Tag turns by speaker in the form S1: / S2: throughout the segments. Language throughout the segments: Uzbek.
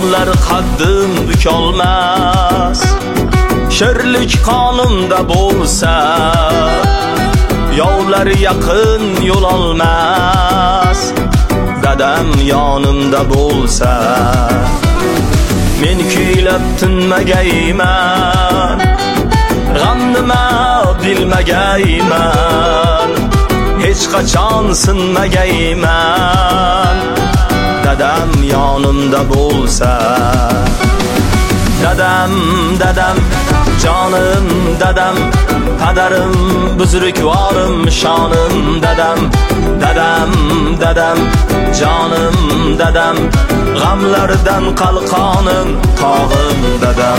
S1: yovlar qaddim bukolmas. Sherlik qonimda bo'lsa, yovlar yaqin yo'l olmas. Dadam yonimda bo'lsa, men kuylab tinmagayman. G'am nima bilmagayman, hech qachon sinmagayman. Dadam yonimda bo'lsa, dadam, dadam, jonim dadam, padarim, buzrukvorim, shonim dadam, dadam, dadam, jonim dadam, g'amlardan qalqonim, tog'im dadam.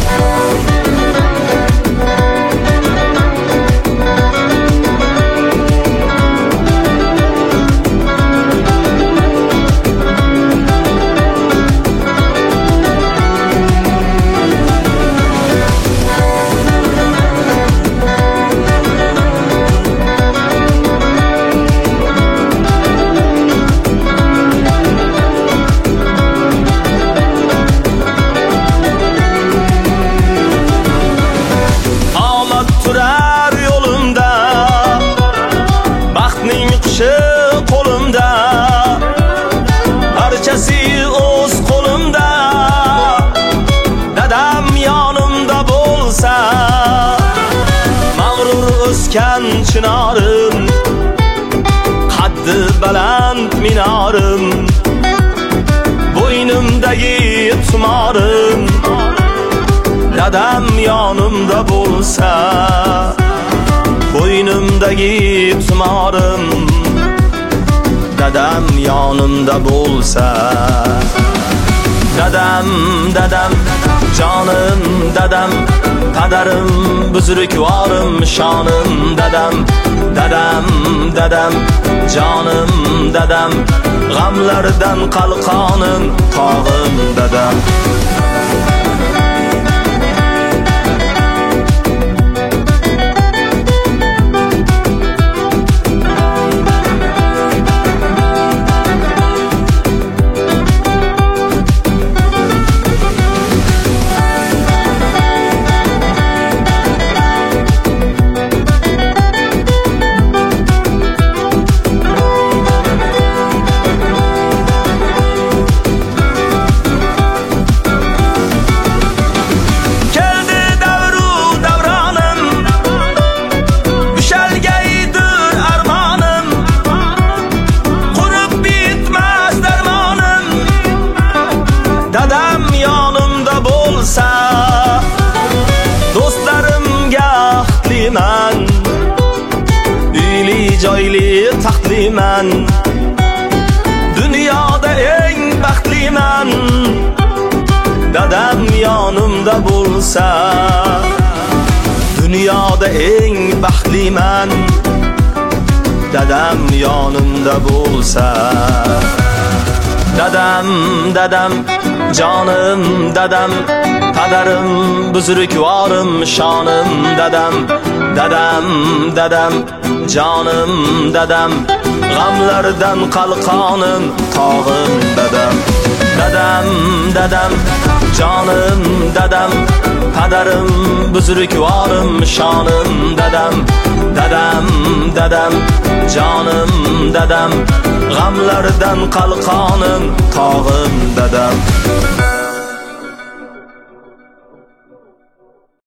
S1: Qo'limda, barchasi o'z qo'limda. Dadam yonimda bo'lsa, mag'rur o'sgan chinorim, qaddi baland minorim, bo'ynimdagi tumorim. Dadam yonimda bo'lsa, bo'ynimdagi tumorim. Dadam yonimda bo'lsa, dadam, dadam, jonim dadam, padarim, buzrukvorim, shonim dadam, dadam, dadam, jonim dadam, g'amlardan qalqonim, tog'im dadam. Dadam yonimda bo'lsa, do'stlarimga baxtliman, uyli joyli taxtliman. Dunyoda eng baxtliman. Dadam yonimda bo'lsa, dunyoda eng baxtliman. Dadam yonimda bo'lsa, dadam, dadam, jonim dadam, padarim, buzrukvorim, shonim dadam, dadam, dadam, jonim dadam, g'amlardan qalqonim, tog'im dadam. Dadam, dadam, jonim dadam, padarim, buzrukvorim, shonim dadam, dadam, dadam, jonim dadam, g'amlardan qalqonim, tog'im dadam.